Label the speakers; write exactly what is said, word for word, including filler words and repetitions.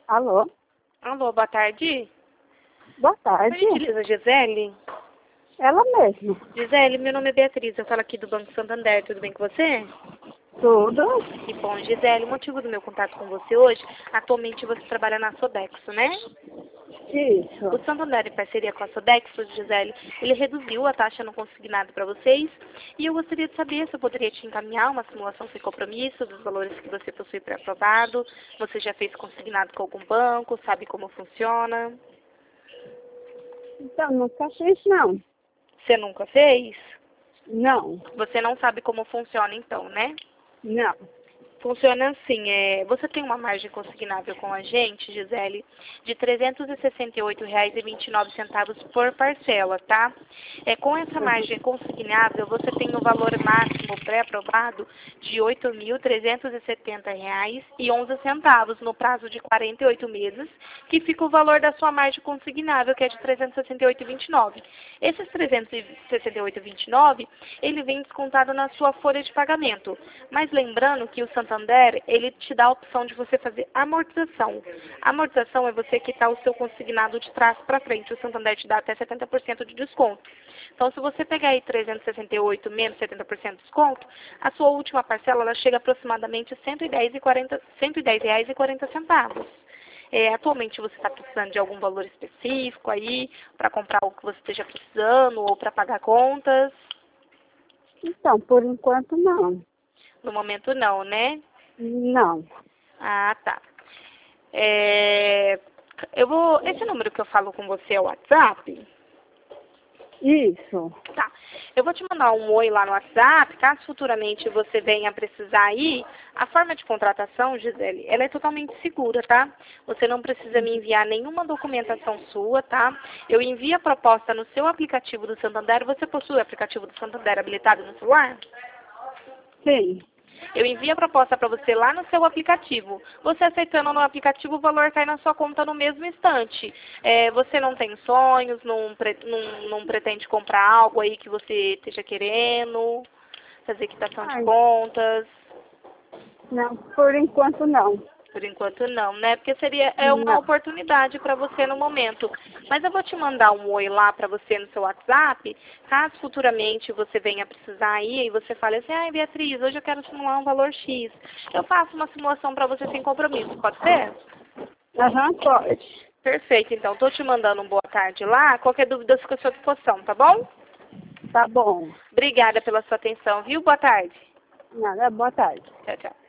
Speaker 1: Alô?
Speaker 2: Alô, boa tarde.
Speaker 1: Boa
Speaker 2: A
Speaker 1: tarde.
Speaker 2: gentileza Gisele?
Speaker 1: Ela mesma.
Speaker 2: Gisele, meu nome é Beatriz, eu falo aqui do Banco Santander, tudo bem com você?
Speaker 1: Tudo?
Speaker 2: Que bom, Gisele, o motivo do meu contato com você hoje, atualmente você trabalha na Sodexo, né?
Speaker 1: Isso.
Speaker 2: O Santander, em parceria com a Sodexo, Gisele, ele reduziu a taxa no consignado para vocês e eu gostaria de saber se eu poderia te encaminhar uma simulação sem compromisso dos valores que você possui pré-aprovado. Você já fez consignado com algum banco, sabe como funciona?
Speaker 1: Então, nunca fiz, não.
Speaker 2: Você nunca fez?
Speaker 1: Não.
Speaker 2: Você não sabe como funciona então, né?
Speaker 1: Não.
Speaker 2: Funciona assim, é, você tem uma margem consignável com a gente, Gisele, de trezentos e sessenta e oito reais e vinte e nove centavos por parcela, tá? É, com essa margem consignável, você tem o valor máximo pré-aprovado de oito mil trezentos e setenta reais e onze centavos no prazo de quarenta e oito meses, que fica o valor da sua margem consignável, que é de trezentos e sessenta e oito reais e vinte e nove centavos. Esses trezentos e sessenta e oito reais e vinte e nove centavos, ele vem descontado na sua folha de pagamento. Mas lembrando que o Santander, ele te dá a opção de você fazer amortização. A amortização é você quitar o seu consignado de trás para frente. O Santander te dá até setenta por cento de desconto. Então, se você pegar aí trezentos e sessenta e oito menos setenta por cento de desconto, a sua última parcela ela chega aproximadamente a cento e dez reais e quarenta centavos. É, atualmente você está precisando de algum valor específico aí para comprar o que você esteja precisando ou para pagar contas?
Speaker 1: Então, por enquanto, não.
Speaker 2: No momento não, né?
Speaker 1: Não.
Speaker 2: Ah, tá. É, eu vou. Esse número que eu falo com você é o WhatsApp?
Speaker 1: Isso.
Speaker 2: Tá. Eu vou te mandar um oi lá no WhatsApp, caso futuramente você venha precisar aí. A forma de contratação, Gisele, ela é totalmente segura, tá? Você não precisa me enviar nenhuma documentação sua, tá? Eu envio a proposta no seu aplicativo do Santander. Você possui o aplicativo do Santander habilitado no celular?
Speaker 1: Sim.
Speaker 2: Eu envio a proposta para você lá no seu aplicativo. Você aceitando no aplicativo, o valor cai na sua conta no mesmo instante. É, você não tem sonhos, não, pre, não, não pretende comprar algo aí que você esteja querendo, fazer quitação de
Speaker 1: Ai,
Speaker 2: contas.
Speaker 1: não, por enquanto, não.
Speaker 2: Por enquanto não, né? Porque seria é uma
Speaker 1: Não.
Speaker 2: oportunidade para você no momento. Mas eu vou te mandar um oi lá para você no seu WhatsApp, caso futuramente você venha precisar aí e você fale assim, ai Beatriz, hoje eu quero simular um valor X. Eu faço uma simulação para você sem compromisso, pode ser?
Speaker 1: Aham, pode.
Speaker 2: Perfeito, então. Estou te mandando um boa tarde lá. Qualquer dúvida, eu fico à sua disposição, tá bom?
Speaker 1: Tá bom.
Speaker 2: Obrigada pela sua atenção, viu? Boa tarde.
Speaker 1: Nada, boa tarde.
Speaker 2: Tchau, tchau.